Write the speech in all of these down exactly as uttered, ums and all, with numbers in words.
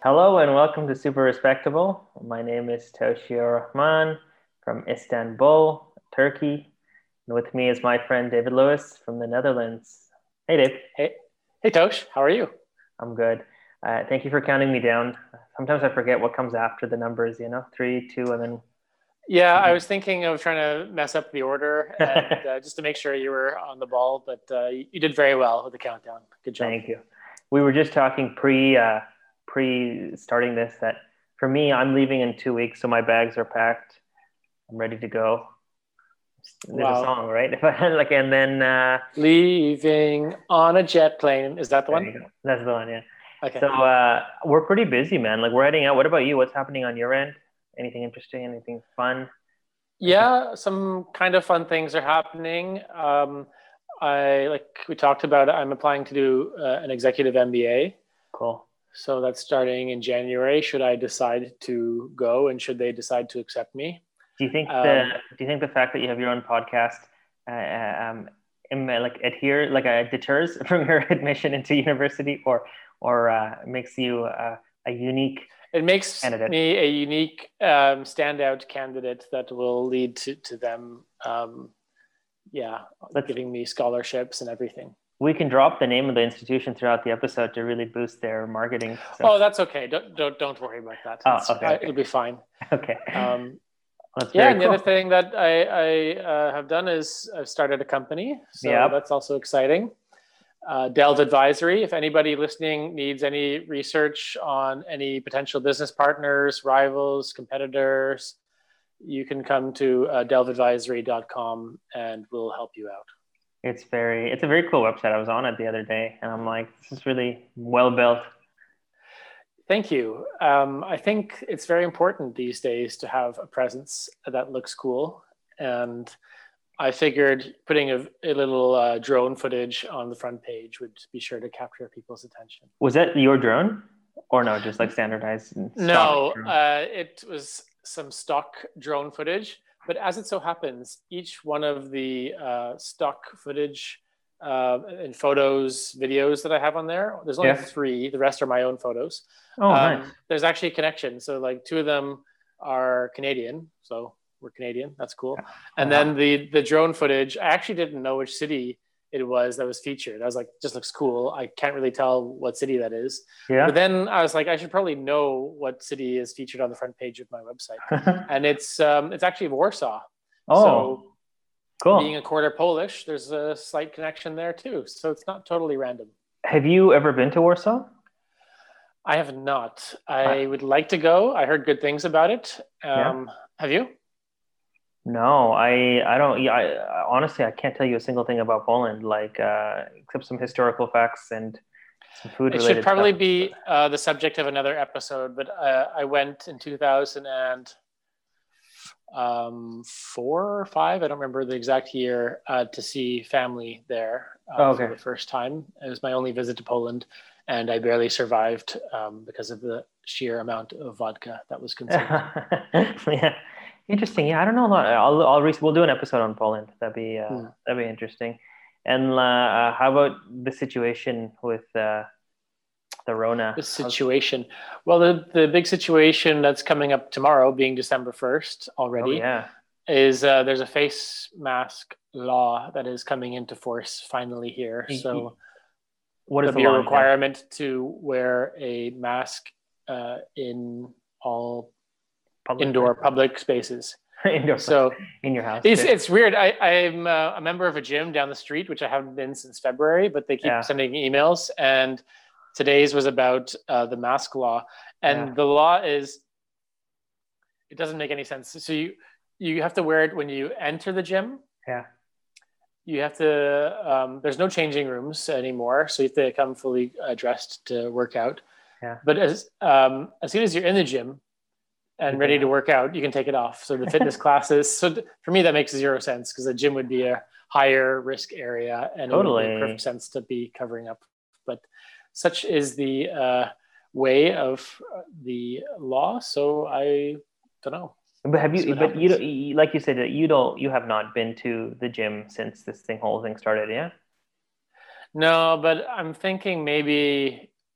Hello and welcome to Super Respectable. My name is Toshio Rahman from Istanbul, Turkey. And with me is my friend David Lewis from the Netherlands. Hey, Dave. Hey, hey Tosh, how are you? I'm good. Uh, thank you for counting me down. Sometimes I forget what comes after the numbers, you know, three, two, and then. Yeah, I was thinking of trying to mess up the order and uh, just to make sure you were on the ball, but uh, you, you did very well with the countdown. Good job. Thank you. We were just talking pre uh, pre starting this that for me, I'm leaving in two weeks, so my bags are packed. I'm ready to go. There's a Wow. song, right? If I like, and then uh, Leaving on a jet plane. Is that the there one? you go. That's the one, yeah. Okay. So uh, we're pretty busy, man. Like we're heading out. What about you? What's happening on your end? Anything interesting? Anything fun? Anything Yeah, some kind of fun things are happening. Um, I like we talked about. I'm applying to do uh, an executive M B A, cool? so that's starting in January. Should I decide to go, and should they decide to accept me? Do you think the Um, Do you think the fact that you have your own podcast, uh, uh, um, im- like adhere, like uh, deters from your admission into university, or or uh, makes you uh, a unique It makes candidate? me a unique um, standout candidate that will lead to, to them, um, yeah, Let's giving me scholarships and everything. We can drop the name of the institution throughout the episode to really boost their marketing. So, Oh, that's okay. Don't don't, don't worry about that. oh, It's okay, I, okay, it'll be fine. okay. Um, That's yeah, very and the other cool. thing that I, I uh, have done is I've started a company, so Yep. that's also exciting. Uh, Delve Advisory. If anybody listening needs any research on any potential business partners, rivals, competitors, you can come to uh, delve advisory dot com and we'll help you out. It's very, it's a very cool website. I was on it the other day, and I'm like, this is really well built. Thank you. Um, I think it's very important these days to have a presence that looks cool. And I figured putting a, a little uh, drone footage on the front page would be sure to capture people's attention. Was that your drone, or no, just like standardized and stock No, drone? uh, it was some stock drone footage. But as it so happens, each one of the uh, stock footage uh, and photos, videos that I have on there, there's only Yeah. three. The rest are my own photos. Oh, nice. Um, there's actually a connection. So like two of them are Canadian. So we're Canadian. That's cool. And Wow. then the the drone footage, I actually didn't know which city it was that was featured. I was like, just looks cool. I can't really tell what city that is. Yeah. But then I was like, I should probably know what city is featured on the front page of my website. And it's um, it's actually Warsaw. Oh, So cool. being a quarter Polish, there's a slight connection there too. So it's not totally random. Have you ever been to Warsaw? I have not. I would like to go. I heard good things about it. Yeah. Um, have you? No, I I don't. Yeah, I, honestly, I can't tell you a single thing about Poland, like uh, except some historical facts and some food It should related probably stuff. be uh, the subject of another episode, but uh, I went in two thousand four or five, I don't remember the exact year, uh, to see family there uh, Oh, okay. for the first time. It was my only visit to Poland, and I barely survived um, because of the sheer amount of vodka that was consumed. Yeah, interesting. Yeah, I don't know a lot. I'll I'll re- we'll do an episode on Poland. That'd be uh, Hmm. that'd be interesting. And uh, how about the situation with uh, the Rona? The situation. Well, the, the big situation that's coming up tomorrow, being December first Oh already, yeah. is uh, there's a face mask law that is coming into force finally here. So What is there'll the be a law? requirement to wear a mask uh, in all Public indoor places? public spaces. Indoor So places. In your house. it's too. it's weird. I, I'm uh, a member of a gym down the street, which I haven't been since February, but they keep Yeah. sending me emails. And today's was about uh, the mask law, and Yeah. the law is it doesn't make any sense. So you you have to wear it when you enter the gym. Yeah. You have to. Um, there's no changing rooms anymore, so you have to come fully uh, dressed to work out. Yeah. But as um, as soon as you're in the gym and Okay. ready to work out, you can take it off. So the fitness classes. So th- for me, that makes zero sense because the gym would be a higher risk area, and Totally. it would make perfect sense to be covering up. But such is the uh, way of the law. So I don't know. But have See you? what But you, happens. don't- you, like you said, that you don't. You have not been to the gym since this thing whole thing started. Yeah. No, but I'm thinking maybe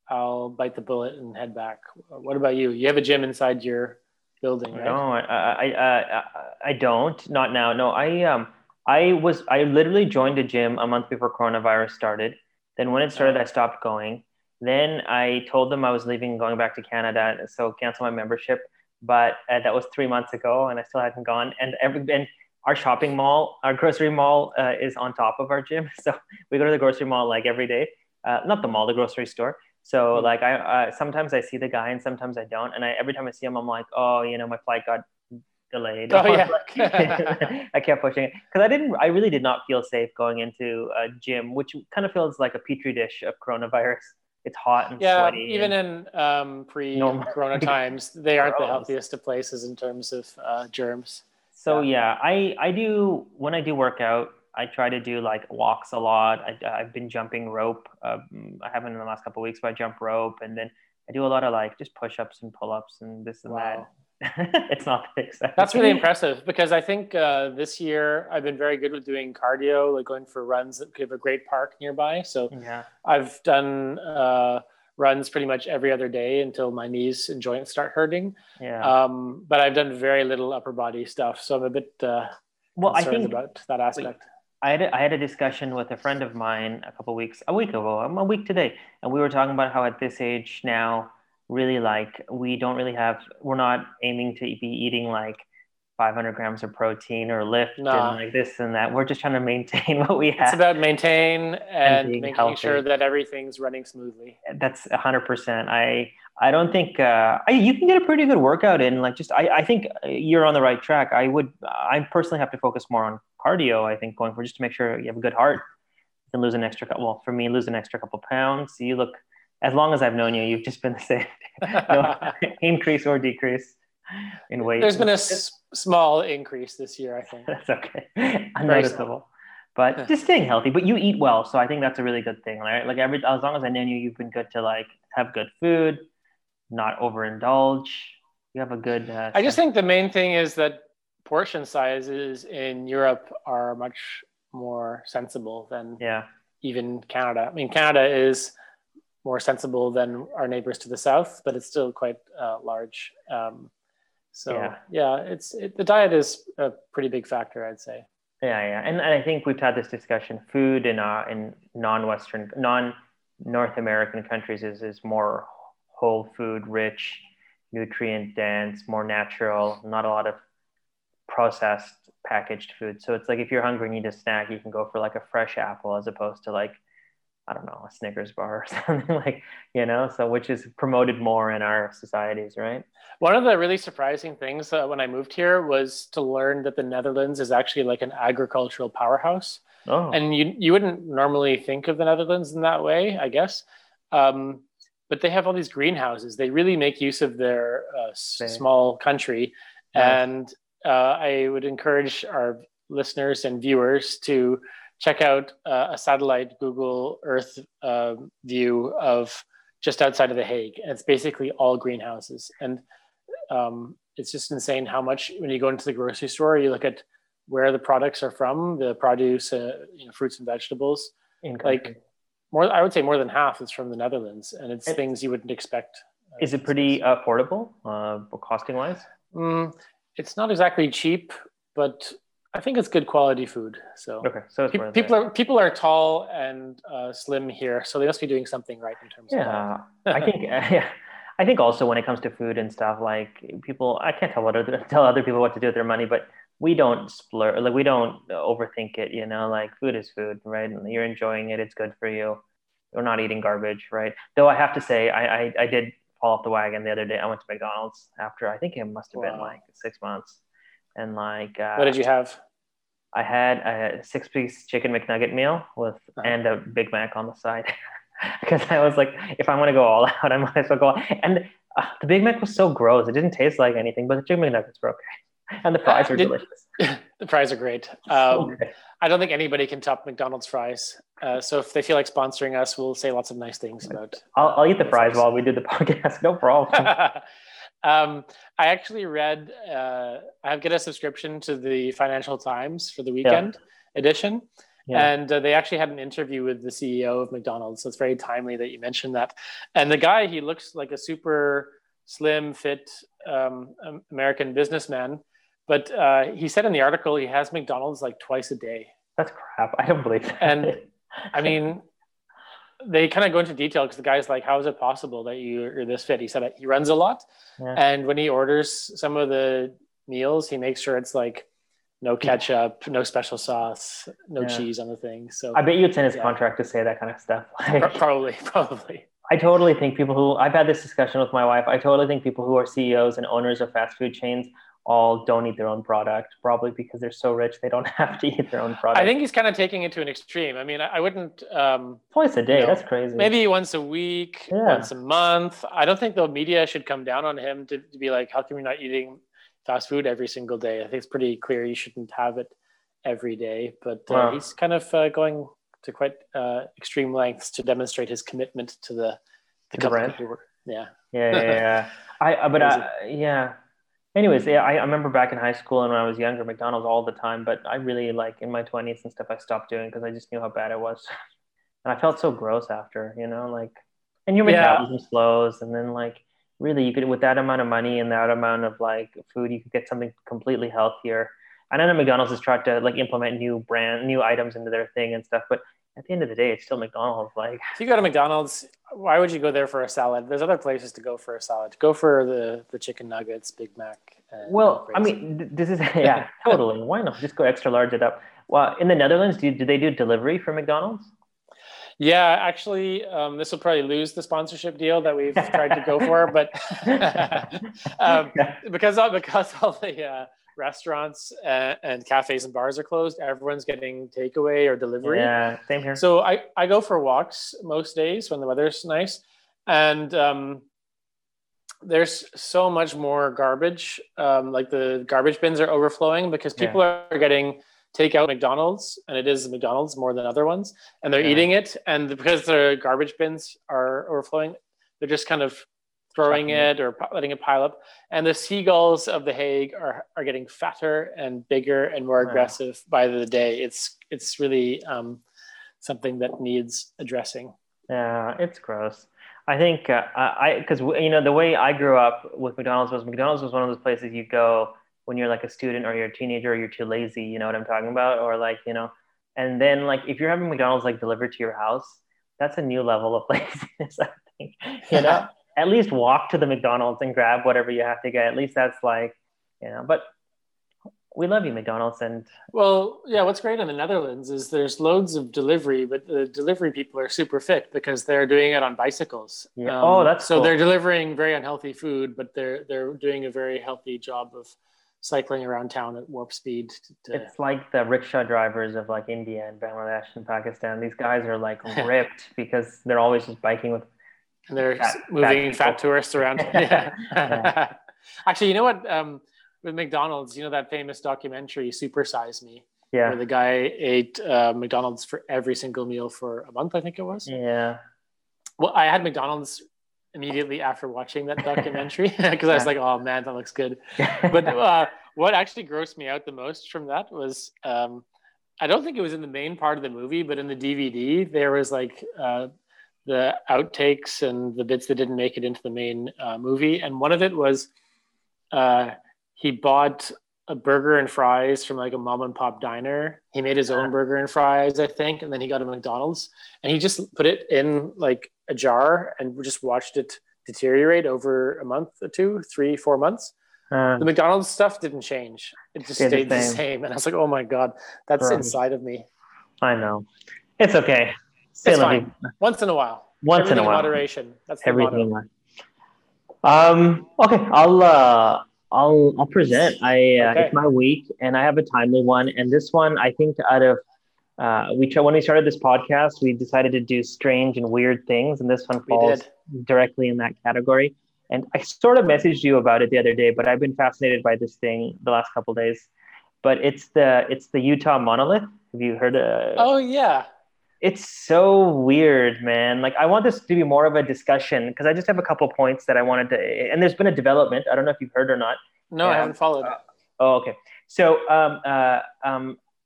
I'll bite the bullet and head back. What about you? You have a gym inside your building, right? No, I, I, I, I, I don't. Not now. No, I, um, I was, I literally joined a gym a month before coronavirus started. Then when it started, I Uh, stopped going. Then I told them I was leaving, going back to Canada, so cancel my membership. But uh, that was three months ago, and I still hadn't gone. And every and our shopping mall, our grocery mall, uh, is on top of our gym, so we go to the grocery mall like every day. Uh, not the mall, the grocery store. So hmm. like I uh, sometimes I see the guy and sometimes I don't. And I every time I see him, I'm like, oh, you know, my flight got delayed. Oh Or yeah. like, I kept pushing it because I didn't. I really did not feel safe going into a gym, which kind of feels like a petri dish of coronavirus. It's hot and Yeah, sweaty even and in um, normal. pre-corona times, they aren't the Gross. healthiest of places in terms of uh, germs. So Yeah. yeah, I I do when I do work out, I try to do like walks a lot. I, I've been jumping rope. Um, I haven't in the last couple of weeks, but I jump rope, and then I do a lot of like just push-ups and pull-ups and this and that. Wow. It's not that That's really exciting. impressive because I think uh, this year I've been very good with doing cardio, like going for runs that have a great park nearby. So Yeah, I've done uh, runs pretty much every other day until my knees and joints start hurting. yeah. Um, but I've done very little upper body stuff. So I'm a bit uh, Well, I concerned think about that wait, aspect. I had a, I had a discussion with a friend of mine a couple weeks, a week ago, um, a week today, and we were talking about how at this age now, really like we don't really have, we're not aiming to be eating like five hundred grams of protein or lift and Nah, like this and that. We're just trying to maintain what we it's have about maintain and and being making sure healthy. that everything's running smoothly. That's a hundred percent. I I don't think uh, I, you can get a pretty good workout in. Like just I, I think you're on the right track. I would I personally have to focus more on cardio. I think going for just to make sure you have a good heart and lose an extra couple. Well, for me, lose an extra couple pounds. You look as long as I've known you, you've just been the same. No increase or decrease in weight, There's been a which is s- small increase this year, I think. that's okay, Very small. unnoticeable. But just staying healthy. But you eat well, so I think that's a really good thing, right? Like every as long as I know you, you've been good to like have good food, not overindulge. You have a good uh, I just sense. think the main thing is that portion sizes in Europe are much more sensible than Yeah, even Canada. I mean, Canada is more sensible than our neighbors to the south, but it's still quite uh, large. Um, so yeah, yeah, it's it, the diet is a pretty big factor, I'd say. yeah, yeah. And, and I think we've had this discussion. Food in uh in non-Western, non-North American countries is is more whole food rich, nutrient dense, more natural. Not a lot of processed packaged food. So it's like if you're hungry and need a snack, you can go for like a fresh apple as opposed to like I don't know, a Snickers bar or something like, you know, so which is promoted more in our societies, right? One of the really surprising things uh, when I moved here was to learn that the Netherlands is actually like an agricultural powerhouse. Oh, And you you wouldn't normally think of the Netherlands in that way, I guess. Um, but they have all these greenhouses. They really make use of their uh, s- they, small country. nice. And uh, I would encourage our listeners and viewers to check out uh, a satellite Google Earth uh, view of just outside of The Hague. And it's basically all greenhouses. And um, it's just insane how much when you go into the grocery store, you look at where the products are from, the produce, uh, you know, fruits and vegetables. In country. Like more, I would say more than half is from the Netherlands, and it's It, things you wouldn't expect uh, is it these days. pretty affordable, uh, costing wise? Mm, it's not exactly cheap, but I think it's good quality food. So Okay, so it's pe- worth people it. are people are tall and uh, slim here, so they must be doing something right in terms of Yeah, I diet. think yeah, I think also when it comes to food and stuff, like people, I can't tell what other, tell other people what to do with their money, but we don't splurge, like we don't overthink it, you know, like food is food, right? And you're enjoying it, it's good for you. You're not eating garbage, right? Though I have to say, I I, I did fall off the wagon the other day. I went to McDonald's after I think it must have been like Wow. six months, and like What uh, did you have? I had a six piece chicken McNugget meal with Uh-huh. and a Big Mac on the side because I was like, if I want to go all out, I might as well go all. And uh, the Big Mac was so gross; it didn't taste like anything, but the chicken McNuggets were okay, and the fries Uh, were did, delicious. the fries are great. So Um, good. I don't think anybody can top McDonald's fries. Uh, so if they feel like sponsoring us, we'll say lots of nice things about I'll uh, I'll eat the their fries fries. while we do the podcast. No problem. um, I actually read. Uh, I get a subscription to the Financial Times for the Yeah. weekend edition, Yeah. And uh, they actually had an interview with the C E O of McDonald's. So it's very timely that you mentioned that. And the guy, he looks like a super slim, fit um, American businessman. But uh, he said in the article he has McDonald's like twice a day. That's crap. I don't believe that. And I mean, they kind of go into detail because the guy's like, how is it possible that you're this fit? He said he runs a lot. Yeah. And when he orders some of the meals, he makes sure it's like no ketchup, no special sauce, no yeah. cheese on the thing. So I bet you it's in his yeah. contract to say that kind of stuff. Like, probably, probably. I totally think people who, I've had this discussion with my wife. I totally think people who are C E Os and owners of fast food chains all don't eat their own product, probably because they're so rich they don't have to eat their own product. I think he's kind of taking it to an extreme. I mean, I, I wouldn't um, twice a day. You know, that's crazy. Maybe once a week, yeah. once a month. I don't think the media should come down on him to, to be like, how come you're not eating fast food every single day? I think it's pretty clear you shouldn't have it every day. But uh, wow. he's kind of uh, going to quite uh, extreme lengths to demonstrate his commitment to the the to company. The yeah. Yeah, yeah, yeah. I, uh, but uh, yeah. Anyways, yeah, I, I remember back in high school and when I was younger, McDonald's all the time. But I really, like, in my twenties and stuff, I stopped doing because I just knew how bad it was. And I felt so gross after, you know, like, and your metabolism yeah. slows. And then, like, really, you could, with that amount of money and that amount of, like, food, you could get something completely healthier. And I know McDonald's has tried to, like, implement new brand, new items into their thing and stuff. But at the end of the day, it's still McDonald's. Like, if you go to McDonald's, why would you go there for a salad? There's other places to go for a salad. Go for the, the chicken nuggets, Big Mac. Well, I mean, this is, yeah, totally. Why not? Just go extra large it up. Well, in the Netherlands, do, do they do delivery for McDonald's? Yeah, actually, um, this will probably lose the sponsorship deal that we've tried to go for. But um, because, all, because all the uh, restaurants and, and cafes and bars are closed, everyone's getting takeaway or delivery. Yeah, same here. So I, I go for walks most days when the weather's nice. And um, there's so much more garbage. Um, like the garbage bins are overflowing because people yeah. are getting takeout McDonald's, and it is McDonald's more than other ones. And they're yeah. eating it. And because the garbage bins are overflowing, they're just kind of throwing it or letting it pile up. And the seagulls of The Hague are, are getting fatter and bigger and more aggressive wow. by the day. It's it's really um, something that needs addressing. Yeah, it's gross. I think uh, I because you know the way I grew up with McDonald's was McDonald's was one of those places you go when you're like a student or you're a teenager or you're too lazy. You know what I'm talking about? Or like you know, and then like if you're having McDonald's like delivered to your house, that's a new level of laziness. I think you know. At least walk to the McDonald's and grab whatever you have to get. At least that's like, you know, but we love you, McDonald's. And well, yeah, what's great in the Netherlands is there's loads of delivery, but the delivery people are super fit because they're doing it on bicycles. Yeah. Um, oh, that's so cool. They're delivering very unhealthy food, but they're they're doing a very healthy job of cycling around town at warp speed. To... It's like the rickshaw drivers of like India and Bangladesh and Pakistan. These guys are like ripped because they're always just biking with and they're fat, moving fat, fat tourists around. yeah. yeah. Actually, you know what? Um, with McDonald's, you know that famous documentary, Super Size Me, yeah. where the guy ate uh, McDonald's for every single meal for a month, I think it was. Yeah. Well, I had McDonald's immediately after watching that documentary because I was like, oh man, that looks good. But uh, what actually grossed me out the most from that was, um, I don't think it was in the main part of the movie, but in the D V D, there was like, uh, the outtakes and the bits that didn't make it into the main uh, movie. And one of it was uh, he bought a burger and fries from like a mom and pop diner. He made his own burger and fries, I think. And then he got a McDonald's and he just put it in like a jar and just watched it deteriorate over a month or two, three, four months. Uh, the McDonald's stuff didn't change. It just stayed the same. the same. And I was like, oh my God, that's right. inside of me. I know. It's okay. It's fine. Once in a while. Once Everything in a while. In moderation. That's the Everything. motto. Um. Okay. I'll. Uh. I'll. I'll present. I. Uh, okay. It's my week, and I have a timely one. And this one, I think, out of, uh, we try, when we started this podcast, we decided to do strange and weird things, and this one falls directly in that category. And I sort of messaged you about it the other day, but I've been fascinated by this thing the last couple of days. But it's the it's the Utah monolith. Have you heard of? Oh yeah. It's so weird, man. Like, I want this to be more of a discussion because I just have a couple points that I wanted to, and there's been a development. I don't know if you've heard or not. No, um, I haven't followed. Uh, oh, okay. So um, uh, um,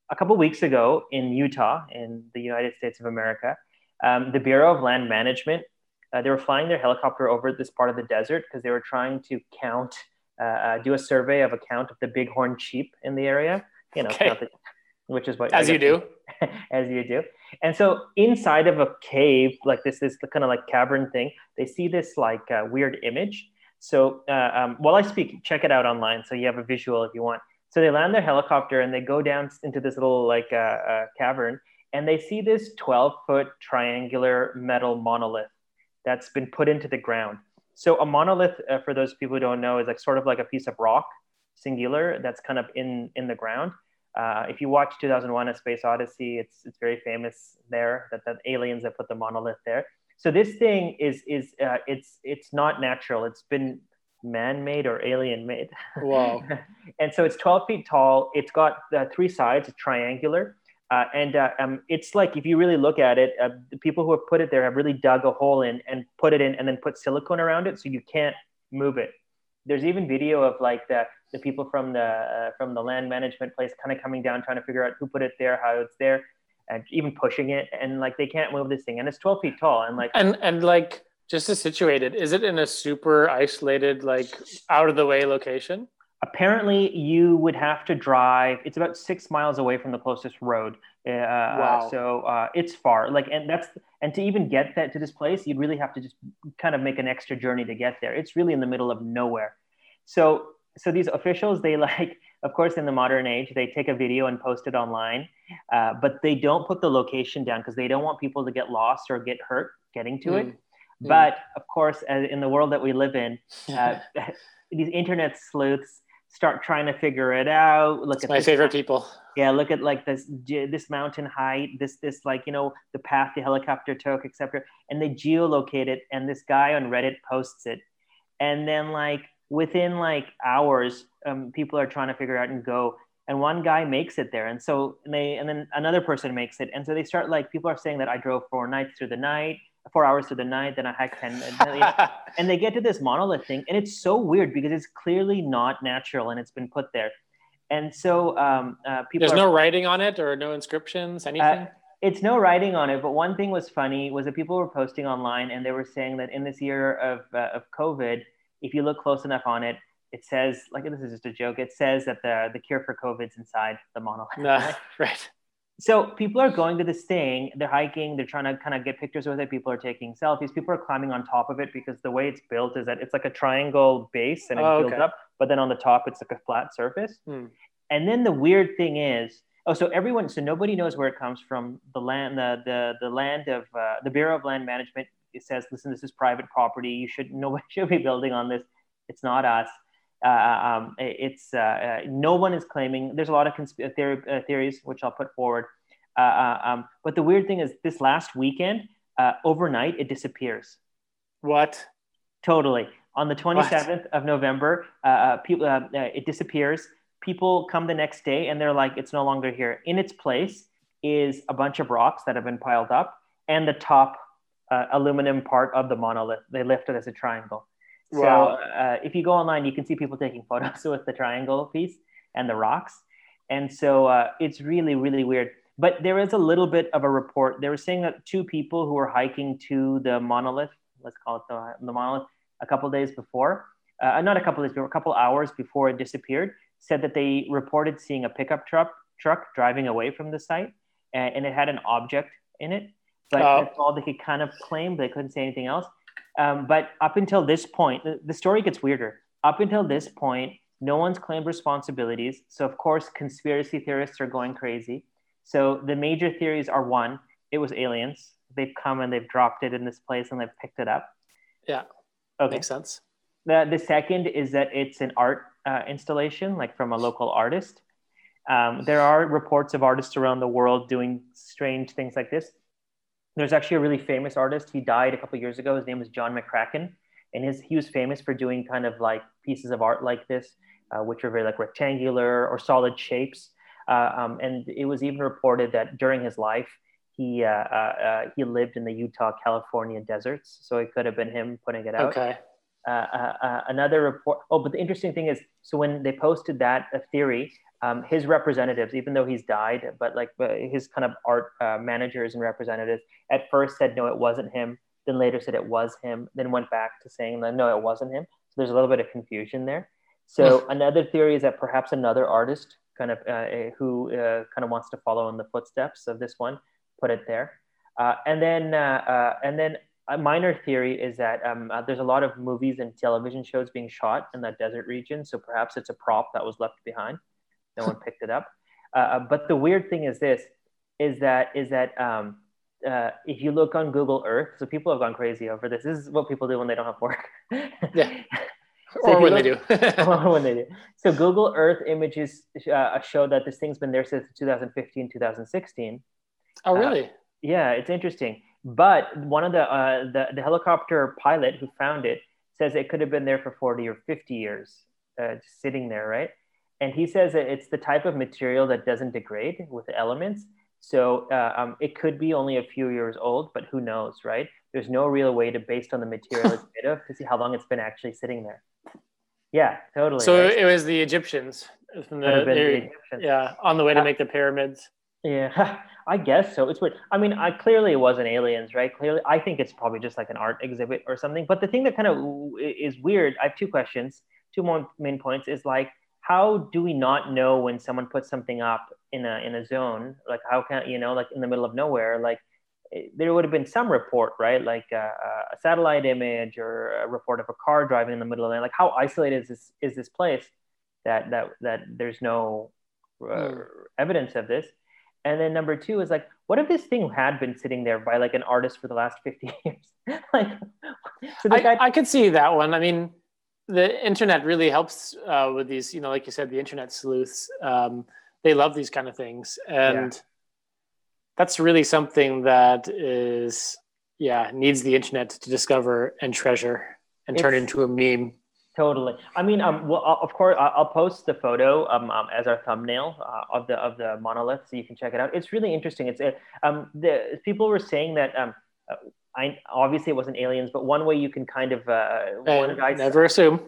a couple of weeks ago in Utah, in the United States of America, um, the Bureau of Land Management, uh, they were flying their helicopter over this part of the desert because they were trying to count, uh, uh, do a survey of a count of the bighorn sheep in the area. You know, Okay. count the, which is what As you do. as you do. And so inside of a cave, like this, this kind of like cavern thing, they see this like uh, weird image. So uh, um, while I speak, check it out online so you have a visual if you want. So they land their helicopter and they go down into this little like uh, uh, cavern, and they see this twelve foot triangular metal monolith that's been put into the ground. So a monolith, uh, for those people who don't know, is like sort of like a piece of rock, singular, that's kind of in in the ground. Uh, if you watch two thousand one: A Space Odyssey, it's it's very famous there that the aliens have put the monolith there. So this thing is is uh, it's it's not natural. It's been man-made or alien-made. Wow. And so it's twelve feet tall. It's got uh, three sides. It's triangular, uh, and uh, um, it's like if you really look at it, uh, the people who have put it there have really dug a hole in and put it in, and then put silicone around it so you can't move it. There's even video of like the the people from the uh, from the land management place kind of coming down, trying to figure out who put it there, how it's there, and even pushing it, and like they can't move this thing, and it's twelve feet tall, and like and and like just to situate it, is it in a super isolated, like out of the way location? Apparently, you would have to drive. It's about six miles away from the closest road. Uh, Wow. So uh, it's far. Like, and that's and to even get that to this place, you'd really have to just kind of make an extra journey to get there. It's really in the middle of nowhere. So, so these officials, they like, of course, in the modern age, they take a video and post it online, uh, but they don't put the location down because they don't want people to get lost or get hurt getting to Mm. it. But of course, uh, in the world that we live in, uh, these internet sleuths start trying to figure it out. Look It's at my this, favorite people. yeah, look at like this this mountain height, this this like you know the path the helicopter took, et cetera. And they geolocate it, and this guy on Reddit posts it, and then like within like hours, um, people are trying to figure out and go. And one guy makes it there, and so and they and then another person makes it, and so they start like people are saying that I drove four nights through the night. Four hours through the night, then I hiked ten, and they get to this monolith thing, and it's so weird because it's clearly not natural, and it's been put there, and so um, uh, people. There's are, no writing on it or no inscriptions, anything. Uh, it's no writing on it, but one thing was funny was that people were posting online, and they were saying that in this year of uh, of COVID, if you look close enough on it, it says like this is just a joke. It says that the the cure for COVID's inside the monolith. Nah, right. So people are going to this thing, they're hiking, they're trying to kind of get pictures with it. People are taking selfies. People are climbing on top of it because the way it's built is that it's like a triangle base and it Oh, builds okay. up, but then on the top, it's like a flat surface. Hmm. And then the weird thing is, oh, so everyone, so nobody knows where it comes from. The land, the, the, the land of uh, the Bureau of Land Management, it says, listen, this is private property. You should, nobody should be building on this. It's not us. Uh, um, it's uh, uh, no one is claiming. There's a lot of consp- theory, uh, theories which I'll put forward. Uh, uh, um, but the weird thing is, this last weekend, uh, overnight, it disappears. What? Totally. On the twenty-seventh what? of November, uh, people uh, it disappears. People come the next day and they're like, it's no longer here. In its place is a bunch of rocks that have been piled up, and the top uh, aluminum part of the monolith. They left it as a triangle. Wow. So uh, if you go online, you can see people taking photos with the triangle piece and the rocks. And so uh, it's really, really weird. But there is a little bit of a report. They were saying that two people who were hiking to the monolith, let's call it the, the monolith, a couple of days before, uh, not a couple of days, but a couple hours before it disappeared, said that they reported seeing a pickup truck truck driving away from the site, and, and it had an object in it. But oh. that's all they could kind of claim. They couldn't say anything else. Um, but up until this point, the, the story gets weirder. Up until this point, no one's claimed responsibilities. So, of course, conspiracy theorists are going crazy. So the major theories are, one, it was aliens. They've come and they've dropped it in this place and they've picked it up. Yeah, okay. Makes sense. The, the second is that it's an art uh, installation, like from a local artist. Um, there are reports of artists around the world doing strange things like this. There's actually a really famous artist. He died a couple of years ago. His name was John McCracken. And his, he was famous for doing kind of like pieces of art like this, uh, which are very like rectangular or solid shapes. Uh, um, and it was even reported that during his life, he uh, uh, uh, he lived in the Utah, California deserts. So it could have been him putting it out. Okay. uh, uh, uh, another report. Oh, but the interesting thing is, so when they posted that uh, theory, um, his representatives, even though he's died, but like uh, his kind of art uh, managers and representatives at first said, no, it wasn't him. Then later said it was him, then went back to saying that, no, it wasn't him. So there's a little bit of confusion there. So another theory is that perhaps another artist kind of uh, who uh, kind of wants to follow in the footsteps of this one put it there. Uh, and then uh, uh, and then a minor theory is that um, uh, there's a lot of movies and television shows being shot in that desert region. So perhaps it's a prop that was left behind. No one picked it up. Uh, but the weird thing is this, is that is that um, uh, if you look on Google Earth, so people have gone crazy over this. This is what people do when they don't have work. Yeah. So or when look, they do. or when they do. So Google Earth images uh, show that this thing's been there since two thousand fifteen, two thousand sixteen. Oh, really? Uh, yeah, it's interesting. But one of the, uh, the the helicopter pilot who found it says it could have been there for forty or fifty years, uh, just sitting there, right? And he says that it's the type of material that doesn't degrade with the elements. So uh, um, it could be only a few years old, but who knows, right? There's no real way to, based on the material it's made of, to see how long it's been actually sitting there. Yeah, totally. So right? it was the Egyptians. From the, the Egyptians. Yeah, on the way to make the pyramids. Yeah, I guess so. It's weird. I mean, I clearly it wasn't aliens, right? Clearly, I think it's probably just like an art exhibit or something. But the thing that kind of is weird, I have two questions, two more main points, is like, how do we not know when someone puts something up in a in a zone? Like, how can, you know, like in the middle of nowhere, like there would have been some report, right? Like uh, a satellite image or a report of a car driving in the middle of the night. Like, how isolated is this is this place that that that there's no uh, mm. evidence of this? And then number two is like, what if this thing had been sitting there by like an artist for the last fifty years? Like, so I, guy- I could see that one. I mean, the internet really helps uh, with these, you know, like you said, the internet sleuths. Um, they love these kind of things, and yeah. that's really something that is, yeah, needs the internet to discover and treasure and it's, turn into a meme. Totally. I mean, um, well, of course, I'll post the photo um, um as our thumbnail uh, of the of the monolith, so you can check it out. It's really interesting. It's uh, um the people were saying that um, uh, I obviously it wasn't aliens, but one way you can kind of uh, one guy never assume.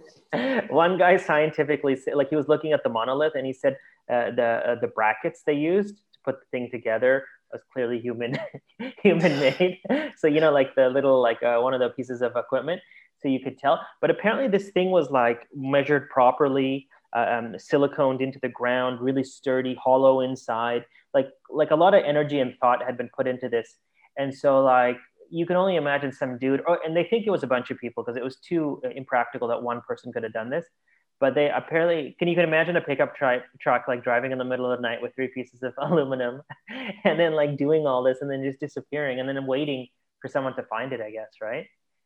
One guy scientifically said, like, he was looking at the monolith and he said uh, the uh, the brackets they used to put the thing together was clearly human human made. So, you know, like the little like uh, one of the pieces of equipment. So you could tell, but apparently this thing was like measured properly, uh, um, siliconed into the ground, really sturdy, hollow inside. Like like a lot of energy and thought had been put into this, and so like you can only imagine some dude. Oh, and they think it was a bunch of people because it was too impractical that one person could have done this. But they apparently, can you can imagine a pickup tri- truck like driving in the middle of the night with three pieces of aluminum, and then like doing all this and then just disappearing and then waiting for someone to find it, I guess, right?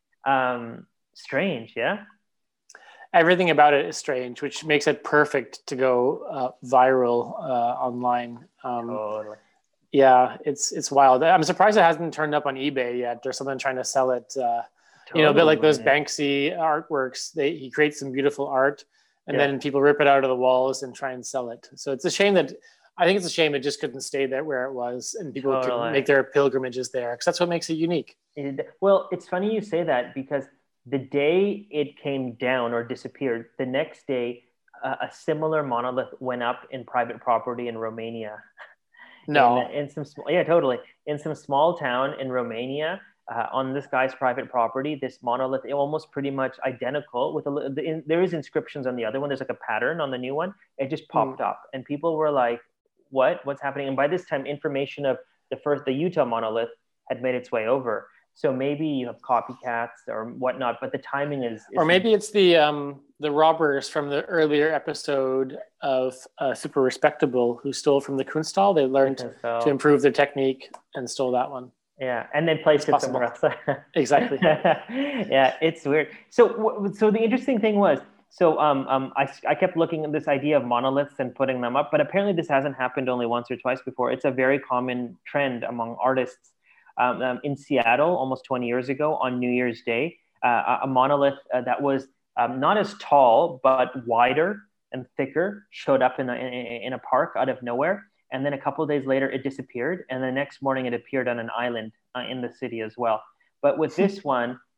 Um, Strange, yeah? Everything about it is strange, which makes it perfect to go uh, viral uh, online. Um, totally. Yeah, it's it's wild. I'm surprised it hasn't turned up on eBay yet. There's someone trying to sell it. Uh, totally. You know, a bit like those Banksy artworks. They, he creates some beautiful art, and yeah. then people rip it out of the walls and try and sell it. So it's a shame that, I think it's a shame it just couldn't stay there where it was, and people totally. Could make their pilgrimages there, because that's what makes it unique. It, well, it's funny you say that, because the day it came down or disappeared, the next day, uh, a similar monolith went up in private property in Romania. No. In, in some small, yeah, totally. In some small town in Romania, uh, on this guy's private property, this monolith, almost pretty much identical with a, the, in, there is inscriptions on the other one. There's like a pattern on the new one. It just popped mm. up, and people were like, what, what's happening? And by this time, information of the first, the Utah monolith had made its way over. So maybe you have copycats or whatnot, but the timing is... is or maybe it's the um, the robbers from the earlier episode of uh, Super Respectable who stole from the Kunsthal. They learned so. to improve their technique and stole that one. Yeah, and then placed it's it somewhere else. Exactly. Yeah, it's weird. So so the interesting thing was, so um, um, I, I kept looking at this idea of monoliths and putting them up, but apparently this hasn't happened only once or twice before. It's a very common trend among artists. Um, um, in Seattle, almost twenty years ago, on New Year's Day, uh, a monolith uh, that was um, not as tall but wider and thicker showed up in a, in, in a park out of nowhere. And then a couple of days later, it disappeared. And the next morning, it appeared on an island uh, in the city as well. But with this one,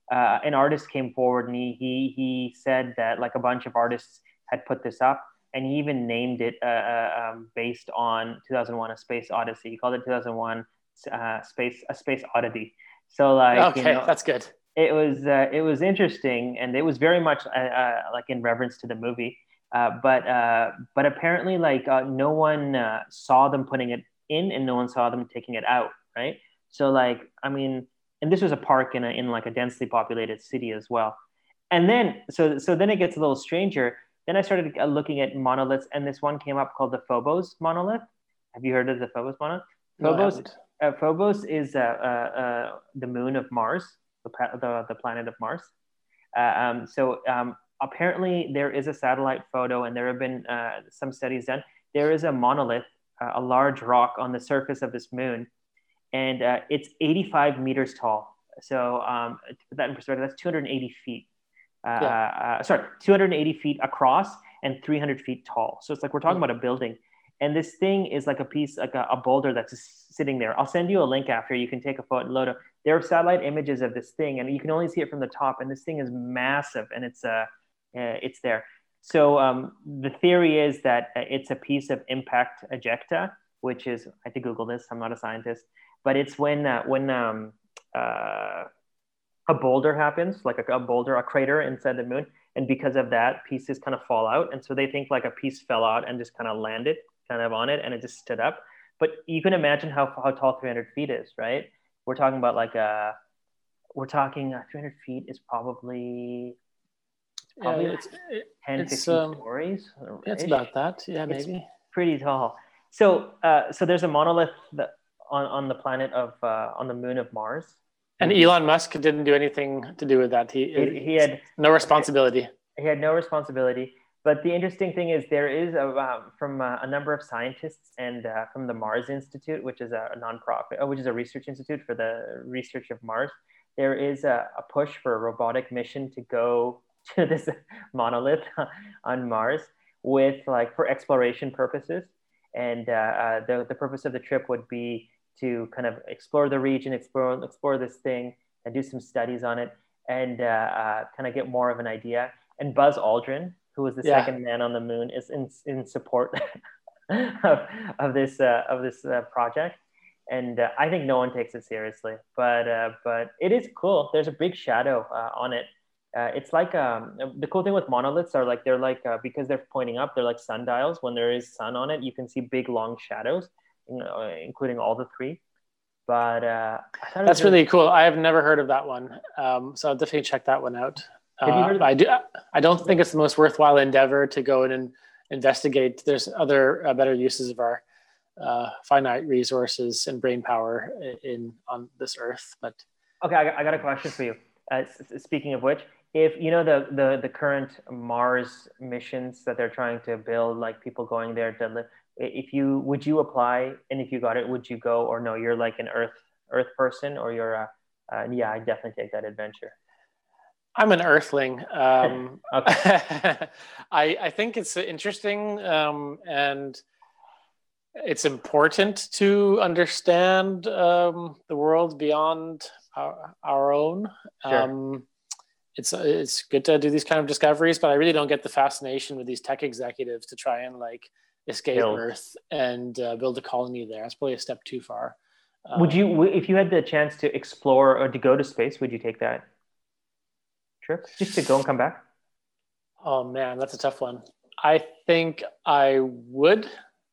uh, an artist came forward and he, he he said that like a bunch of artists had put this up, and he even named it uh, uh, um, based on two thousand one: A Space Odyssey. He called it two thousand one uh, Space a Space Oddity. So like, you Okay, know, that's good. it was uh, it was interesting, and it was very much uh, uh, like in reverence to the movie. Uh, but uh, but apparently, like uh, no one uh, saw them putting it in, and no one saw them taking it out, right? So like, I mean, and this was a park in a, in like a densely populated city as well. And then so so then it gets a little stranger. Then I started uh, looking at monoliths, and this one came up called the Phobos monolith. Have you heard of the Phobos monolith? No, I Phobos haven't. uh, Phobos is uh, uh, uh, the moon of Mars, the, the, the planet of Mars. Uh, um, so um, apparently there is a satellite photo, and there have been uh, some studies done. There is a monolith, uh, a large rock on the surface of this moon, and uh, it's eighty-five meters tall. So um, to put that in perspective, that's two hundred eighty feet. Uh, Yeah. uh, sorry, two hundred eighty feet across and three hundred feet tall. So it's like we're talking about a building. And this thing is like a piece, like a, a boulder that's just sitting there. I'll send you a link after. You can take a photo, load up. There are satellite images of this thing, and you can only see it from the top. And this thing is massive, and it's uh, uh it's there. So um, the theory is that it's a piece of impact ejecta, which is, I had to Google this. I'm not a scientist, but it's when uh, when um, uh, a boulder happens, like a, a boulder, a crater inside the moon, and because of that, pieces kind of fall out, and so they think like a piece fell out and just kind of landed kind of on it, and it just stood up. But you can imagine how, how tall three hundred feet is, right? We're talking about like a, we're talking uh, three hundred feet is probably, it's probably Yeah, like it's it, ten, it's fifteen um stories. it's about that. Yeah, It's maybe. pretty tall. So, uh, so there's a monolith that, on, on the planet of, uh, on the moon of Mars. And Elon Musk didn't do anything to do with that. He He, he had no responsibility. he had no responsibility. But the interesting thing is there is a, um, from uh, a number of scientists and uh, from the Mars Institute, which is a, a nonprofit, uh, which is a research institute for the research of Mars. There is a, a push for a robotic mission to go to this monolith on Mars with like for exploration purposes. And uh, uh, the, the purpose of the trip would be to kind of explore the region, explore, explore this thing and do some studies on it and uh, uh, kind of get more of an idea. And Buzz Aldrin, who was the yeah. second man on the moon, is in, in support of, of this uh, of this uh, project, and uh, I think no one takes it seriously. But uh, but it is cool. There's a big shadow uh, on it. Uh, it's like um, the cool thing with monoliths are like they're like uh, because they're pointing up, they're like sundials. When there is sun on it, you can see big long shadows, you know, including all the three. But uh, that's really, really cool. I have never heard of that one, um, so I'll definitely check that one out. Have you heard of uh, I do. I don't think it's the most worthwhile endeavor to go in and investigate. There's other uh, better uses of our uh, finite resources and brain power in, in on this earth. But okay, I got, I got a question for you. Uh, speaking of which, if you know the, the the current Mars missions that they're trying to build, like people going there to live, if you would you apply, and if you got it, would you go, or no? You're like an Earth Earth person, or you're a uh, yeah, I definitely take that adventure. I'm an earthling. Um, I, I think it's interesting um, and it's important to understand um, the world beyond our, our own. Sure. Um, it's it's good to do these kind of discoveries, but I really don't get the fascination with these tech executives to try and like escape build. Earth and uh, build a colony there. That's probably a step too far. Um, would you, if you had the chance to explore or to go to space, would you take that trip just to go and come back? Oh man, that's a tough one. I think I would,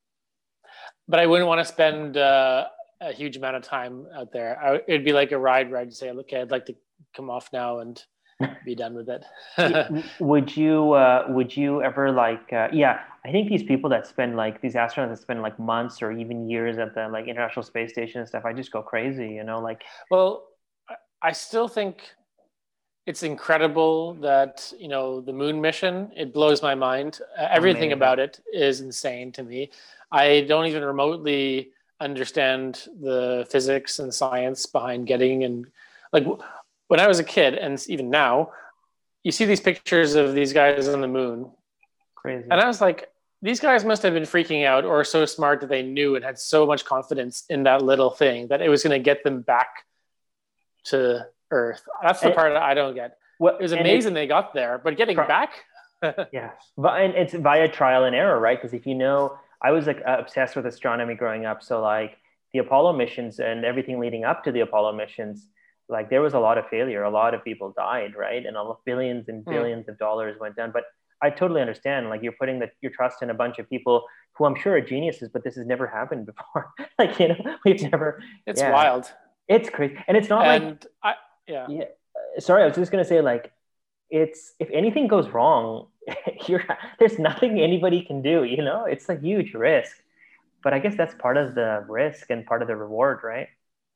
but I wouldn't want to spend uh, a huge amount of time out there. I, it'd be like a ride where I'd say, okay, I'd like to come off now and be done with it. Would you, uh, would you ever like, uh, yeah, I think these people that spend like, these astronauts that spend like months or even years at the like International Space Station and stuff, I just go crazy, you know, like. Well, I still think it's incredible that, you know, the moon mission, it blows my mind. Uh, everything Amazing. About it is insane to me. I don't even remotely understand the physics and science behind getting, and like when I was a kid and even now, you see these pictures of these guys on the moon. Crazy. And I was like, these guys must have been freaking out or so smart that they knew and had so much confidence in that little thing that it was going to get them back to Earth. That's the And, part I don't get. well, It was and amazing it, they got there, but getting back, yeah, but and it's via trial and error, right? Because if you know, I was like uh, obsessed with astronomy growing up, so like the Apollo missions and everything leading up to the Apollo missions, like there was a lot of failure, a lot of people died, right, and a lot, billions and hmm. billions of dollars went down. But I totally understand, like you're putting the, your trust in a bunch of people who I'm sure are geniuses, but this has never happened before. Like you know, we've never, It's yeah, wild. it's crazy, and it's not like, And I, yeah, yeah. Sorry, I was just gonna say like it's if anything goes wrong, you're there's nothing anybody can do. You know, it's a huge risk. But I guess that's part of the risk and part of the reward, right?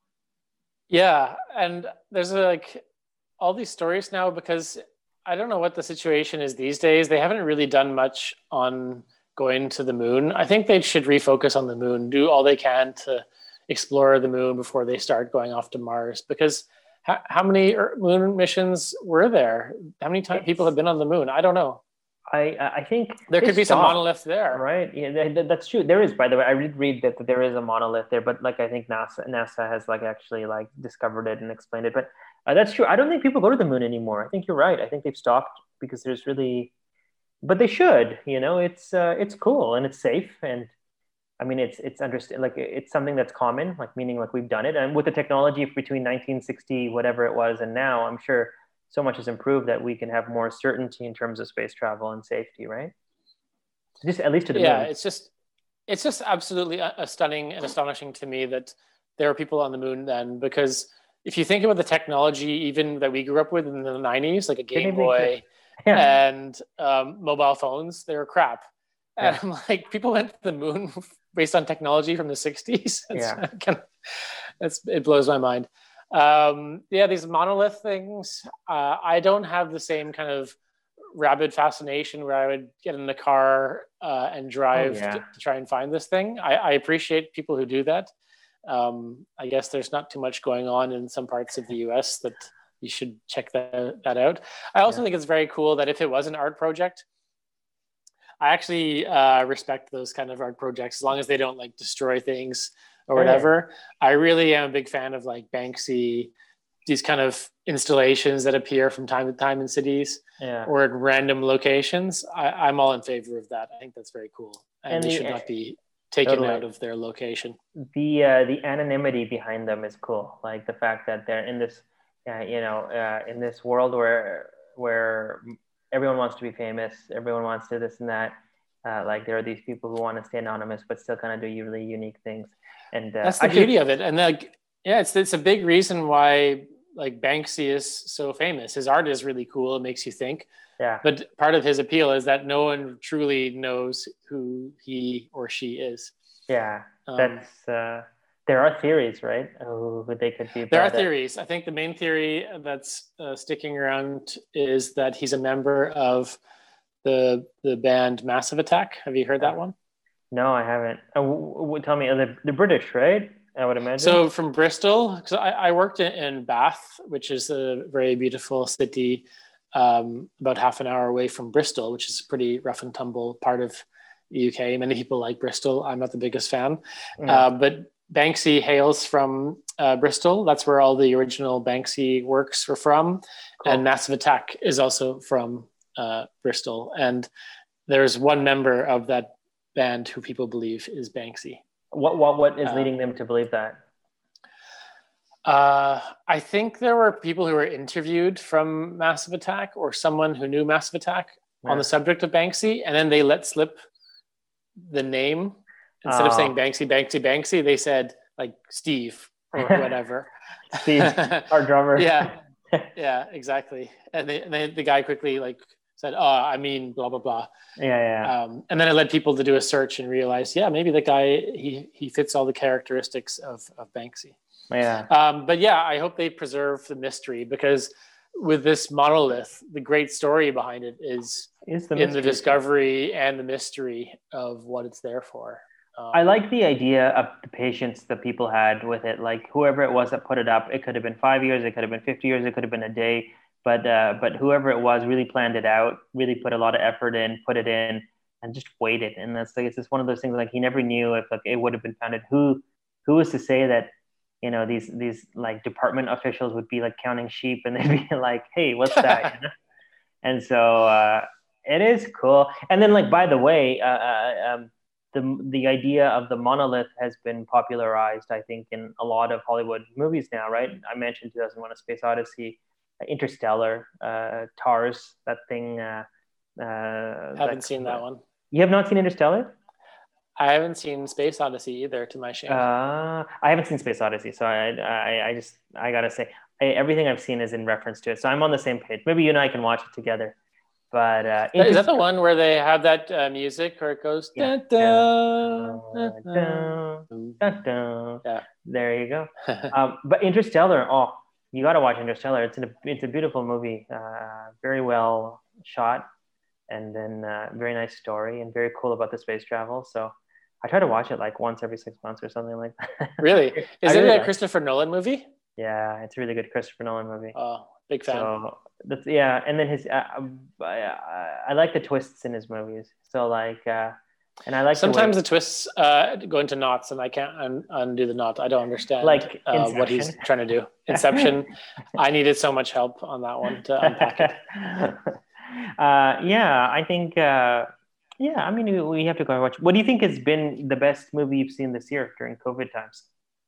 yeah. And there's a, like all these stories now because I don't know what the situation is these days. They haven't really done much on going to the moon. I think they should refocus on the moon, do all they can to explore the moon before they start going off to Mars. Because how, how many moon missions were there? How many times people have been on the moon? I don't know. I I think there could be stopped, some monolith there, right? Yeah, that, that's true. There is, by the way, I did read that, that there is a monolith there, but like I think NASA NASA has like actually like discovered it and explained it. But uh, that's true. I don't think people go to the moon anymore. I think you're right. I think they've stopped because there's really, but they should. You know, it's uh, it's cool and it's safe, and I mean it's it's understand like it's something that's common, like meaning like we've done it, and with the technology between nineteen sixty whatever it was and now, I'm sure so much has improved that we can have more certainty in terms of space travel and safety, right? Just at least to the yeah, moon. it's just it's just absolutely a, a stunning and astonishing to me that there are people on the moon then, because if you think about the technology even that we grew up with in the nineties, like a Game Boy yeah. and um, mobile phones, they were crap. And yeah. I'm like, people went to the moon based on technology from the sixties. It's yeah. kind of, it's, it blows my mind. Um, yeah, these monolith things, uh, I don't have the same kind of rabid fascination where I would get in the car uh, and drive oh, yeah. to, to try and find this thing. I, I appreciate people who do that. Um, I guess there's not too much going on in some parts of the U S that you should check that, that out. I also yeah. think it's very cool that if it was an art project, I actually uh, respect those kind of art projects as long as they don't like destroy things or whatever. Yeah. I really am a big fan of like Banksy, these kind of installations that appear from time to time in cities yeah. or at random locations. I, I'm all in favor of that. I think that's very cool. And, and they the, should not be taken totally. out of their location. The uh, the anonymity behind them is cool. Like the fact that they're in this, uh, you know, uh, in this world where where everyone wants to be famous, everyone wants to this and that. Uh, like there are these people who want to stay anonymous but still kind of do really unique things. And uh, that's the actually, beauty of it. And like, yeah, it's it's a big reason why like Banksy is so famous. His art is really cool. It makes you think. Yeah. But part of his appeal is that no one truly knows who he or she is. Yeah. Um, that's uh, there are theories, right? Who they could be. There are theories. I think the main theory that's uh, sticking around is that he's a member of the the band Massive Attack. Have you heard that one? No, I haven't. Uh, w- w- tell me, the the British, right? I would imagine. So from Bristol, because I, I worked in, in Bath, which is a very beautiful city, um, about half an hour away from Bristol, which is a pretty rough and tumble part of the U K. Many people like Bristol. I'm not the biggest fan. Mm. Uh, but Banksy hails from uh, Bristol. That's where all the original Banksy works were from. Cool. And Massive Attack is also from uh, Bristol. And there's one member of that band who people believe is Banksy. What what what is leading uh, them to believe that? Uh, I think there were people who were interviewed from Massive Attack or someone who knew Massive Attack yeah. on the subject of Banksy, and then they let slip the name. Instead oh. of saying Banksy, Banksy, Banksy, they said like Steve or whatever. Steve, our drummer. yeah, yeah, exactly. And, they, and they, the guy quickly like said, "Oh, I mean, blah blah blah." Yeah, yeah. Um, and then it led people to do a search and realize, yeah, maybe the guy he he fits all the characteristics of of Banksy. Yeah. Um, but yeah, I hope they preserve the mystery, because with this monolith, the great story behind it is, is the in the discovery and the mystery of what it's there for. Um, I like the idea of the patience that people had with it. Like whoever it was that put it up, it could have been five years, it could have been fifty years, it could have been a day. But uh, but whoever it was really planned it out, really put a lot of effort in, put it in, and just waited. And that's like it's just one of those things. Like he never knew if like it would have been founded. Who who was to say that you know, these these like department officials would be like counting sheep, and they'd be like, "Hey, what's that?" You know? And so uh, it is cool. And then, like, by the way, uh, uh, um, the the idea of the monolith has been popularized, I think, in a lot of Hollywood movies now, right? I mentioned two thousand one: A Space Odyssey, Interstellar, uh, TARS, that thing. Uh, uh, Haven't that, seen that one. You have not seen Interstellar? I haven't seen Space Odyssey either, to my shame. Uh, I haven't seen Space Odyssey, so I, I, I just, I gotta say, I, everything I've seen is in reference to it. So I'm on the same page. Maybe you and I can watch it together. But uh, is that the one where they have that uh, music where it goes? Yeah. Dun, dun, dun, dun, dun. Yeah. There you go. um, but Interstellar, oh, you gotta watch Interstellar. It's a, it's a beautiful movie. Uh, very well shot, and then uh, very nice story, and very cool about the space travel. So I try to watch it like once every six months or something like that. Really? Is it really a like Christopher Nolan movie? Yeah, it's a really good Christopher Nolan movie. Oh, big fan. So that's, yeah, and then his, uh, I, I like the twists in his movies. So like, uh, and I like sometimes the, the twists uh, go into knots, and I can't un- undo the knot. I don't understand like uh, what he's trying to do. Inception, I needed so much help on that one to unpack it. uh, yeah, I think. Uh, Yeah, I mean, we have to go watch. What do you think has been the best movie you've seen this year during COVID times?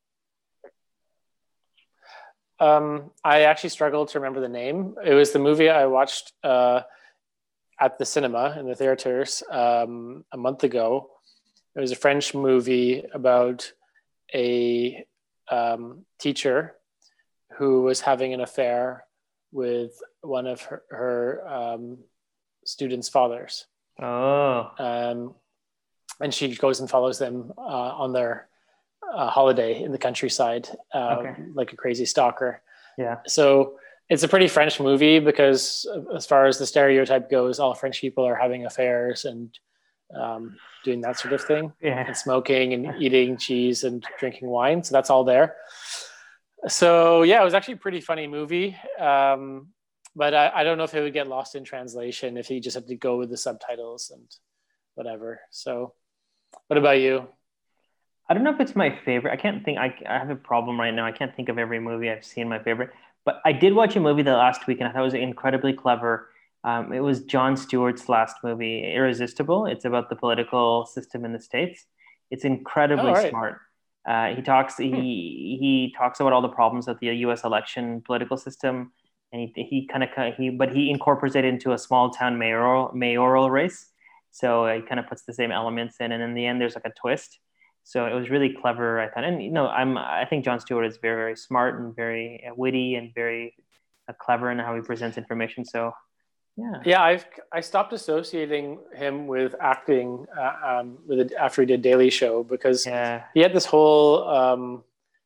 Um, I actually struggled to remember the name. It was the movie I watched uh, at the cinema in the theaters um, a month ago. It was a French movie about a um, teacher who was having an affair with one of her, her um, students' fathers. Oh. Um, and she goes and follows them uh, on their uh, holiday in the countryside, uh, okay. like a crazy stalker. Yeah. So it's a pretty French movie because, as far as the stereotype goes, all French people are having affairs and um, doing that sort of thing, yeah. and smoking and eating cheese and drinking wine. So that's all there. So yeah, it was actually a pretty funny movie. Um, But I, I don't know if it would get lost in translation if he just had to go with the subtitles and whatever. So what about you? I don't know if it's my favorite. I can't think. I, I have a problem right now. I can't think of every movie I've seen my favorite. But I did watch a movie the last week, and I thought it was incredibly clever. Um, it was Jon Stewart's last movie, Irresistible. It's about the political system in the States. It's incredibly oh, right. smart. Uh, he talks. He hmm. he talks about all the problems of the U S election political system. And he, he kind of he but he incorporates it into a small town mayoral mayoral race, so he kind of puts the same elements in, and in the end there's like a twist. So it was really clever, I thought. And you know, I'm I think Jon Stewart is very very smart and very witty and very uh, clever in how he presents information. So yeah, yeah, I've I stopped associating him with acting uh, um, with it after he did Daily Show because yeah. he had this whole. Um,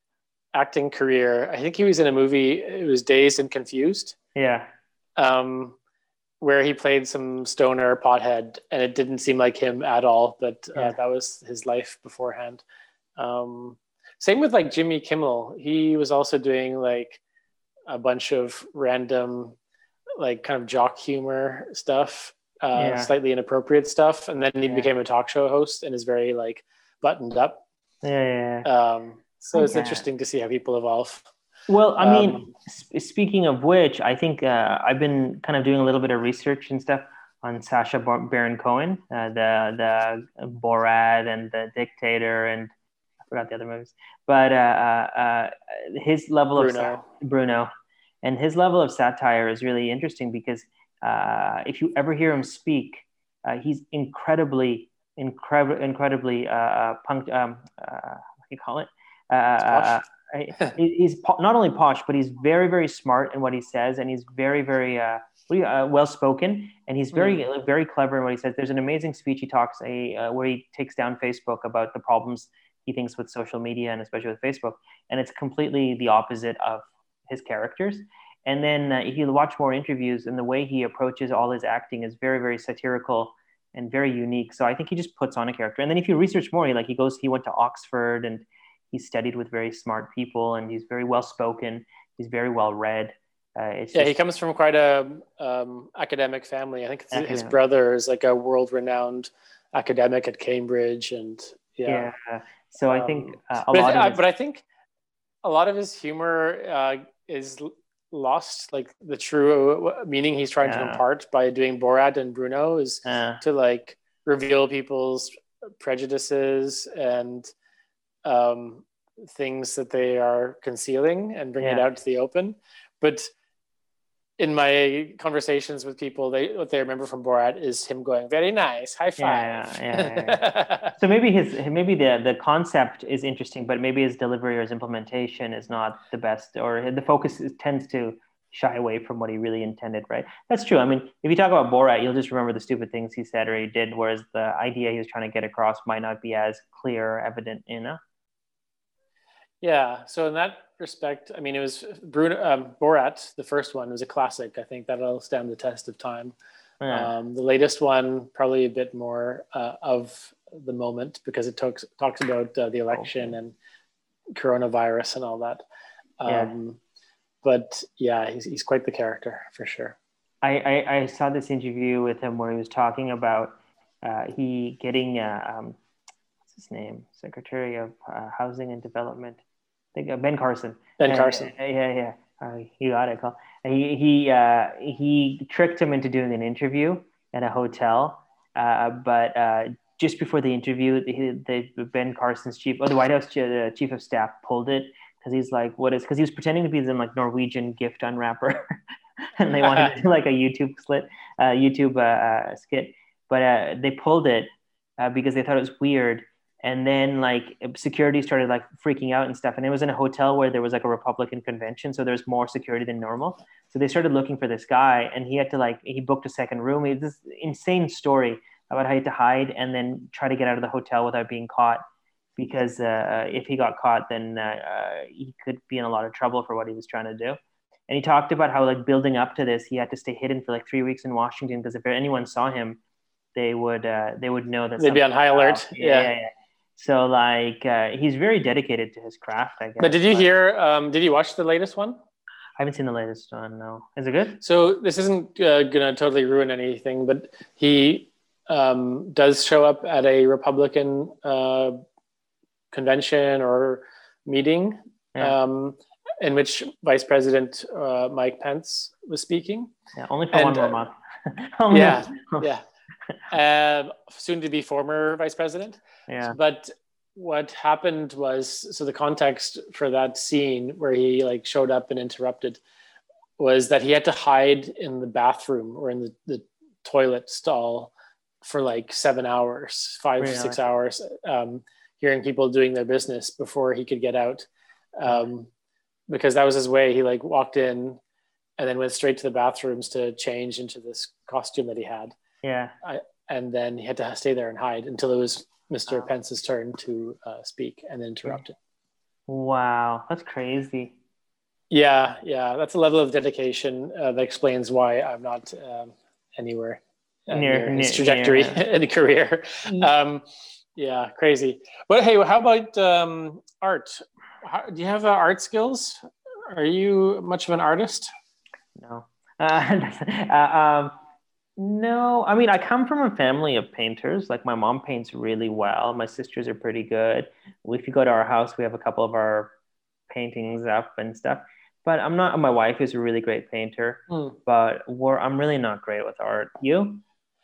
acting career. I think he was in a movie, it was Dazed and Confused. Yeah. Um, where he played some stoner pothead, and it didn't seem like him at all, but uh, yeah. that was his life beforehand. Um, same with like Jimmy Kimmel. He was also doing like a bunch of random, like kind of jock humor stuff, uh, yeah. slightly inappropriate stuff. And then he yeah. became a talk show host and is very like buttoned up. Yeah. yeah, yeah. Um, So it's interesting to see how people evolve. Well, I mean, um, sp- speaking of which, I think uh, I've been kind of doing a little bit of research and stuff on Sacha Baron Cohen, uh, the the Borat and the Dictator, and I forgot the other movies. But uh, uh, his level Bruno. of sat- Bruno, and his level of satire is really interesting because uh, if you ever hear him speak, uh, he's incredibly, incredibly, incredibly uh, punk. Um, uh, what do you call it? Uh, he's po- not only posh, but he's very, very smart in what he says, and he's very, very uh, uh, well spoken, and he's very, mm. very clever in what he says. There's an amazing speech he talks a uh, where he takes down Facebook about the problems he thinks with social media and especially with Facebook, and it's completely the opposite of his characters. And then uh, if you watch more interviews, and the way he approaches all his acting is very, very satirical and very unique. So I think he just puts on a character. And then if you research more, he like he goes, he went to Oxford and he studied with very smart people, and he's very well spoken. He's very well read. Uh, it's yeah, just, he comes from quite a um, academic family. I think academic. His brother is like a world-renowned academic at Cambridge, and yeah. yeah. So um, I think uh, a but lot I, of his... but I think a lot of his humor uh, is lost. Like the true meaning he's trying yeah. to impart by doing Borat and Bruno is yeah. to like reveal people's prejudices and um, things that they are concealing and bring yeah. it out to the open. But in my conversations with people, they what they remember from Borat is him going, "Very nice, high five." Yeah, yeah, yeah. So maybe his maybe the the concept is interesting, but maybe his delivery or his implementation is not the best, or the focus is, tends to shy away from what he really intended. Right? That's true. I mean, if you talk about Borat, you'll just remember the stupid things he said or he did, whereas the idea he was trying to get across might not be as clear or evident. You know? Yeah. So in that respect, I mean, it was Bruno, um, Borat, the first one, was a classic. I think that'll stand the test of time. Yeah. Um, the latest one, probably a bit more uh, of the moment because it talks talks about uh, the election okay. and coronavirus and all that. Um, yeah. But yeah, he's he's quite the character for sure. I, I, I saw this interview with him where he was talking about uh, he getting uh, um, what's his name, Secretary of uh, Housing and Development. I think uh, Ben Carson. Ben uh, Carson. Uh, yeah, yeah. Uh, you got it, Carl. He he uh, he tricked him into doing an interview at a hotel, uh, but uh, just before the interview, the, the Ben Carson's chief, or the White House uh, chief of staff, pulled it because he's like, "What is?" Because he was pretending to be some like Norwegian gift unwrapper, and they wanted to do like a YouTube slit, uh, YouTube uh, uh, skit, but uh, they pulled it uh, because they thought it was weird. And then like security started like freaking out and stuff. And it was in a hotel where there was like a Republican convention. So there's more security than normal. So they started looking for this guy and he had to like, he booked a second room. It's this insane story about how he had to hide and then try to get out of the hotel without being caught. Because uh, if he got caught, then uh, uh, he could be in a lot of trouble for what he was trying to do. And he talked about how like building up to this, he had to stay hidden for like three weeks in Washington because if anyone saw him, they would uh, they would know that they'd be on high alert. Yeah, yeah, yeah. So like uh, he's very dedicated to his craft, I guess. But did you but... hear? Um, did you watch the latest one? I haven't seen the latest one. No, is it good? So this isn't uh, gonna totally ruin anything, but he um, does show up at a Republican uh, convention or meeting yeah. um, in which Vice President uh, Mike Pence was speaking. Yeah, only for and, one more month. yeah, yeah. Uh, soon to be former vice president. Yeah. But what happened was, so the context for that scene where he like showed up and interrupted was that he had to hide in the bathroom or in the, the toilet stall for like seven hours, five, really? six hours, um, hearing people doing their business before he could get out. Um, because that was his way. He like walked in and then went straight to the bathrooms to change into this costume that he had. Yeah, I, and then he had to stay there and hide until it was Mister Wow. Pence's turn to uh, speak and then interrupted. Wow, that's crazy. Yeah, yeah, that's a level of dedication uh, that explains why I'm not um, anywhere uh, near, near his trajectory near, yeah. in a career. Um, yeah, crazy. But hey, how about um, art? How, do you have uh, art skills? Are you much of an artist? No. Uh, uh, um, No, I mean, I come from a family of painters. Like my mom paints really well. My sisters are pretty good. If you go to our house, we have a couple of our paintings up and stuff. But I'm not, my wife is a really great painter, mm. but we're, I'm really not great with art. You?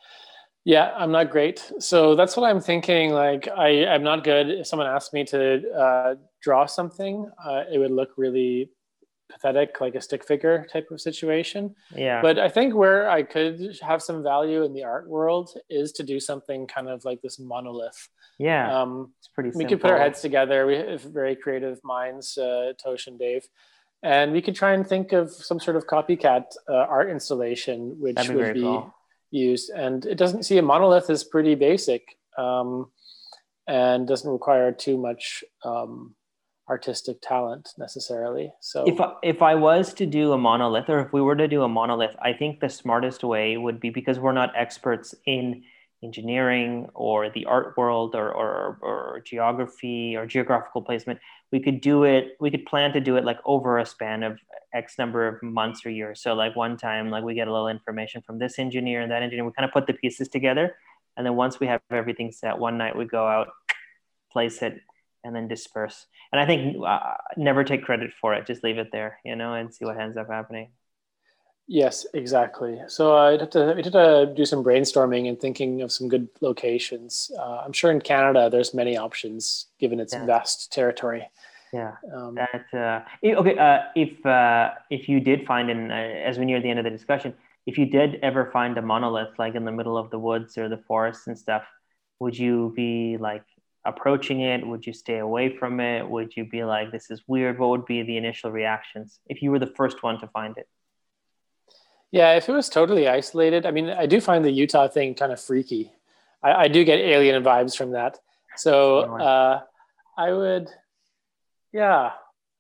Yeah, I'm not great. So that's what I'm thinking. Like I, I'm not good. If someone asked me to uh, draw something, uh, it would look really pathetic, like a stick figure type of situation. Yeah. But I think where I could have some value in the art world is to do something kind of like this monolith. Yeah. Um, it's pretty simple. We could put our heads together. We have very creative minds, uh, Tosh and Dave. And we could try and think of some sort of copycat uh, art installation, which be would be cool. used. And it doesn't see a monolith is pretty basic um, and doesn't require too much um, artistic talent necessarily. So if I, if I was to do a monolith, or if we were to do a monolith, I think the smartest way would be, because we're not experts in engineering or the art world or, or, or geography or geographical placement, we could do it, we could plan to do it like over a span of X number of months or years. So like one time, like we get a little information from this engineer and that engineer, we kind of put the pieces together. And then once we have everything set, one night we go out, place it, and then disperse. And I think uh, never take credit for it. Just leave it there, you know, and see what ends up happening. Yes, exactly. So uh, I'd have to, we'd have to do some brainstorming and thinking of some good locations. Uh, I'm sure in Canada, there's many options given its Yeah. vast territory. Yeah. Um, That uh, i- okay. Uh, if uh, if you did find, in uh, as we near the end of the discussion, if you did ever find a monolith like in the middle of the woods or the forest and stuff, would you be like approaching it? Would you stay away from it? Would you be like, this is weird? What would be the initial reactions if you were the first one to find it? yeah, if it was totally isolated, I mean, I do find the Utah thing kind of freaky. I, I do get alien vibes from that. So uh, I would, yeah,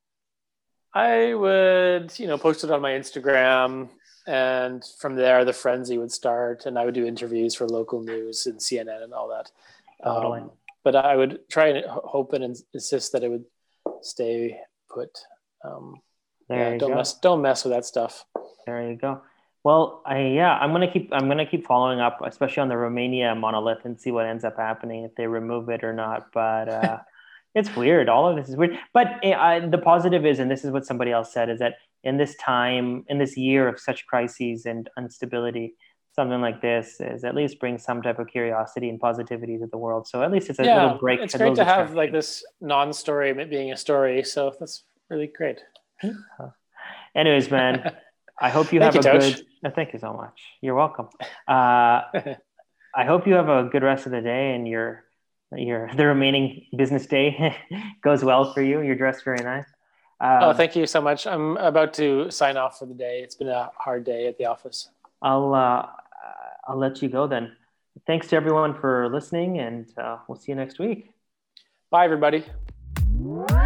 I would, you know, post it on my Instagram, and from there the frenzy would start, and I would do interviews for local news and C N N and all that. Totally. Um, but I would try and hope and insist that it would stay put. Um, There yeah, you don't go. mess, don't mess with that stuff. There you go. Well, I yeah, I'm gonna keep I'm gonna keep following up, especially on the Romania monolith, and see what ends up happening if they remove it or not. But uh, it's weird. All of this is weird. But uh, the positive is, and this is what somebody else said, is that in this time, in this year of such crises and instability, something like this is at least brings some type of curiosity and positivity to the world. So at least it's a Yeah, little break. it's a great little to have distraction. like this non-story being a story. So that's really great. Anyways, man, I hope you Thank have you, a Tosh. good. Uh, thank you so much. You're welcome. Uh, I hope you have a good rest of the day, and your your the remaining business day goes well for you. You're dressed very nice. Um, Oh, thank you so much. I'm about to sign off for the day. It's been a hard day at the office. I'll uh, I'll let you go then. Thanks to everyone for listening, and uh, we'll see you next week. Bye, everybody.